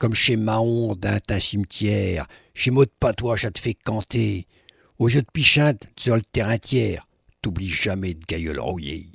comme chez Mahon d'un tas cimetière, chez Maud Patois, ça te fait canter. Au jeu de pichinte, sur le terrain tiers, t'oublies jamais de gailleul rouillé.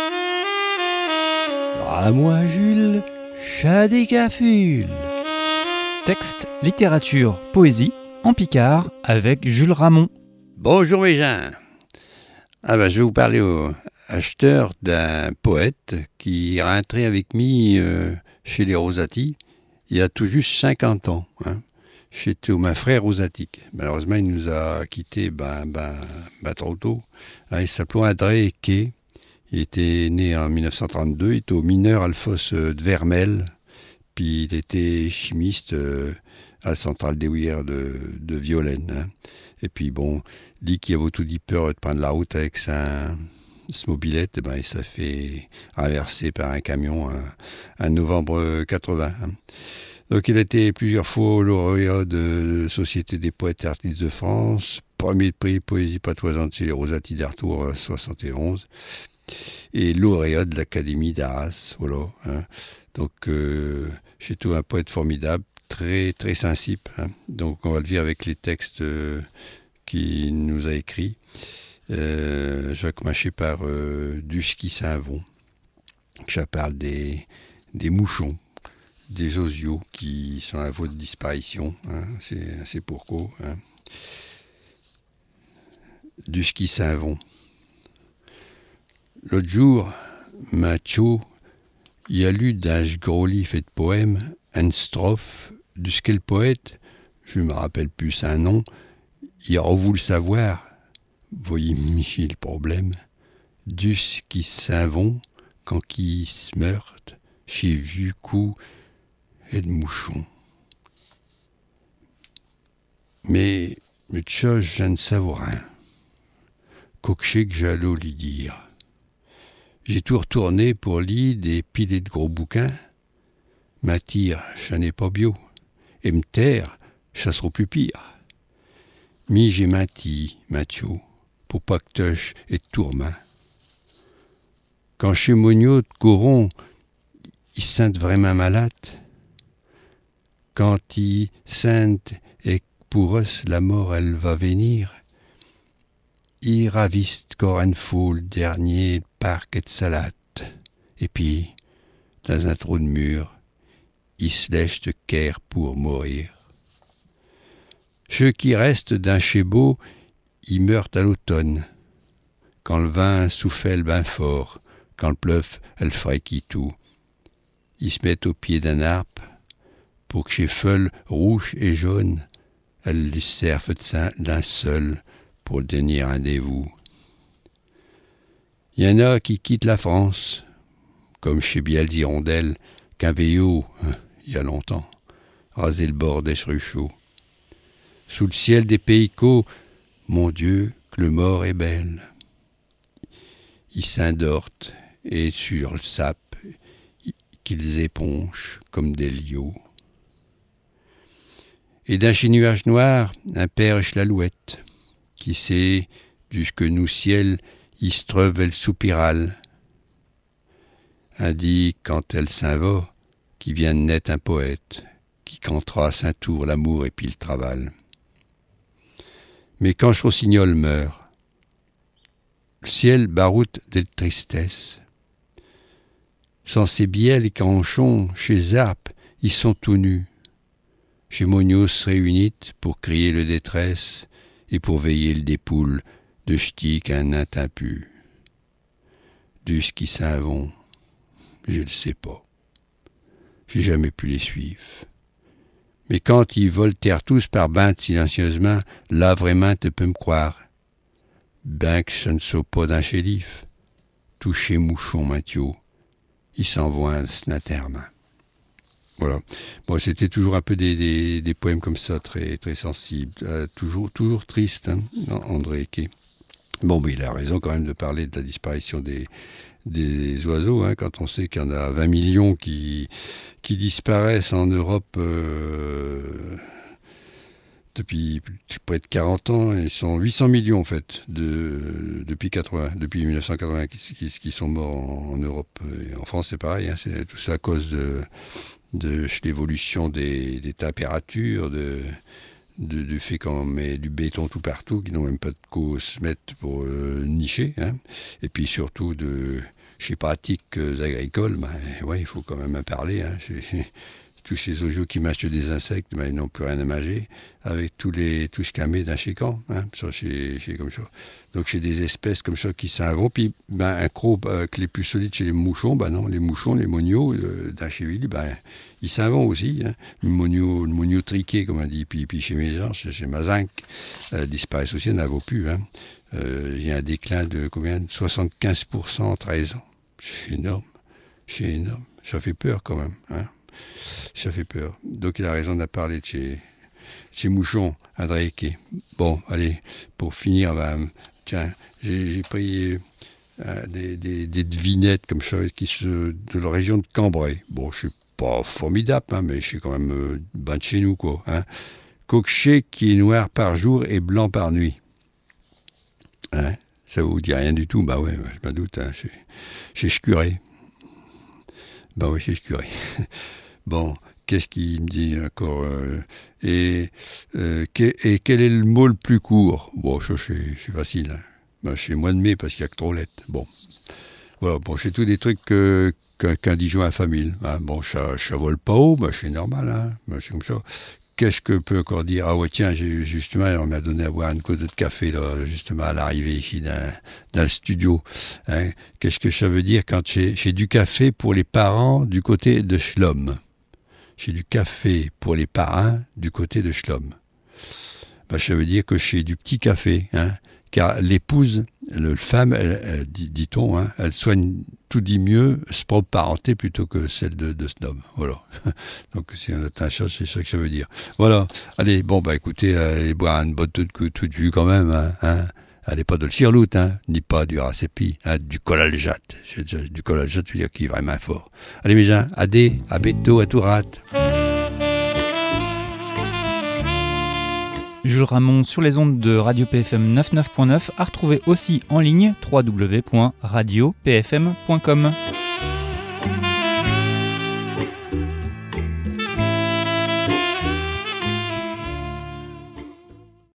À moi, Jules, chat des gafules. Texte, littérature, poésie, en Picard, avec Jules Ramon. Bonjour mes gens. Je vais vous parler au acheteur d'un poète qui est rentré avec moi chez les Rosati il y a tout juste 50 ans. Chez mon frère Rosati. Malheureusement, il nous a quittés trop tôt. Il s'appelait André Quay. Il était né en 1932. Il était au mineur Alphonse de Vermel. Puis il était chimiste à la centrale des houillères de Violaine. Et puis lui qui avait tout dit peur de prendre la route avec sa mobilette, il s'est fait renverser par un camion en novembre 80. Donc il a été plusieurs fois lauréat de Société des poètes et artistes de France, premier prix poésie patoisante chez les Rosati d'Artour en 71, et lauréat de l'Académie d'Arras. Voilà. Donc c'est tout un poète formidable, très très sensible. Donc on va le vivre avec les textes qu'il nous a écrits. Je vais commencer par du ski Saint-Von. Je parle des mouchons, des osios qui sont à voie de disparition. C'est pourquoi. Du ski Saint-Von. L'autre jour, Macho y a lu d'un gros livre de poèmes une strophe du quel poète, je ne me rappelle plus un nom, il a voulu savoir. Voyez Michel le problème, du qui Saint-Von, quand qui se meurent, chez vu coup et de mouchon. Mais le chose, je ne savais rien. Coché que j'allais lui dire. J'ai tout retourné pour lire des pilés de gros bouquins. M'attire, je n'ai pas bio. Et me taire, ça sera plus pire. Mi j'ai menti, Mathieu, pour pas que toche et tourment. Quand chez Monio de Coron, il sent vraiment malade. Quand il sent et pour eux la mort elle va venir, il raviste corps une foule dernier parc et de salade. Et puis, dans un trou de mur, il se lèche de caire pour mourir. Ceux qui restent d'un chez-beau, ils meurent à l'automne. Quand le vin souffle ben fort, quand le pleuve, elle fraîquit tout. Ils se mettent au pied d'un arbre, pour que chez feuilles rouges et jaunes, elles les servent d'un seul pour le dernier rendez-vous. Il y en a qui quittent la France, comme chez Biel d'Hirondelle, qu'un veillot, il y a longtemps, rasé le bord des chauds. Sous le ciel des pays caux, mon Dieu, que le mort est belle. Ils s'endortent et sur le sap, qu'ils éponchent comme des liots. Et d'un chez nuage noir, un perche l'alouette, qui sait, jusque nous ciel, il se treuve elle soupirale. Indique quand elle s'en va, qui vient de naître un poète, qui cantera à Saint-Tour l'amour et puis le travail. Mais quand Rossignol meurt, le ciel baroute de tristesse. Sans ces bielles et canchons, chez Zarpe, ils sont tout nus. Chez Mognos se réunit pour crier le détresse et pour veiller le dépoule de ch'ti qu'un nain impu. Du ski Saint-Von, je le sais pas. J'ai jamais pu les suivre. Mais quand ils voltèrent tous par bande silencieusement, là vraiment tu peux me croire. Ben que ce ne soit pas d'un shérif, tout chez Mouchon Mathieu, ils s'en vont à Snaterman. Voilà. Bon, c'était toujours un peu des poèmes comme ça, très, très sensibles, toujours tristes, André Quay. Bon, mais il a raison quand même de parler de la disparition des oiseaux, quand on sait qu'il y en a 20 millions qui disparaissent en Europe depuis près de 40 ans. Ils sont 800 millions en fait depuis 1980 qui sont morts en Europe. Et en France c'est pareil, c'est tout ça à cause l'évolution des températures, du fait qu'on met du béton tout partout, qui n'ont même pas de quoi se mettre pour nicher, hein. Et puis surtout chez pratiques agricoles, il faut quand même en parler, hein. Tous ces oiseaux qui mangent des insectes, ils n'ont plus rien à manger, avec tout ce qu'il y a dans chez camp, hein. Ça, c'est comme ça. Donc j'ai des espèces comme ça qui s'en vont, puis un croc les plus solides chez les mouchons, non, les mouchons, les mognots dans chez lui, ils s'en vont aussi, hein. Le mogno triqué, comme on dit, puis chez mes gens, chez ma zinc, disparaissent aussi, elles n'en vaut plus, hein. Il y a un déclin de combien, de 75% en 13 ans. C'est énorme, ça fait peur quand même, hein. Ça fait peur. Donc il a raison de parler de chez Mouchon, à Drake. Bon, allez, pour finir, tiens, j'ai pris des devinettes comme ça de la région de Cambrai. Bon, je suis pas formidable, hein, mais je suis quand même de chez nous, quoi. Hein. Coquechet qui est noir par jour et blanc par nuit. Hein, ça vous dit rien du tout? Bah ouais, je me doute. Hein, chez Scuré. Bah oui, chez Scuré. Bon, qu'est-ce qu'il me dit encore et quel est le mot le plus court? Bon, ça c'est facile. Hein. C'est mois de mai parce qu'il y a que trop lettres. Bon, voilà. Bon, c'est tous des trucs qu'un Dijon à famille. Hein. Bon, ça vole pas haut, c'est normal. Hein. C'est comme ça. Qu'est-ce que peut encore dire? Ah ouais, tiens, justement, on m'a donné à boire une coupe de café là, justement à l'arrivée ici dans le studio. Hein. Qu'est-ce que ça veut dire quand j'ai du café pour les parents du côté de Schlom? J'ai du café pour les parrains du côté de Schlom. Ça veut dire que j'ai du petit café, hein, car l'épouse, la femme, dit-on, hein, elle soigne tout dit mieux sa propre parenté plutôt que celle de cet homme. Voilà. Donc si on atteint ça, c'est ça que ça veut dire. Voilà. Allez, bon, écoutez, allez boire une bonne toute de jus quand même, hein. Allez, pas de le Cirlout, hein, ni pas du Racepi, hein, du Colaljat. Du Colaljat, je veux dire, qui est vraiment fort. Allez, mes gens, à bientôt, à tout rate. Jules Ramon sur les ondes de Radio PFM 99.9, à retrouver aussi en ligne www.radiopfm.com.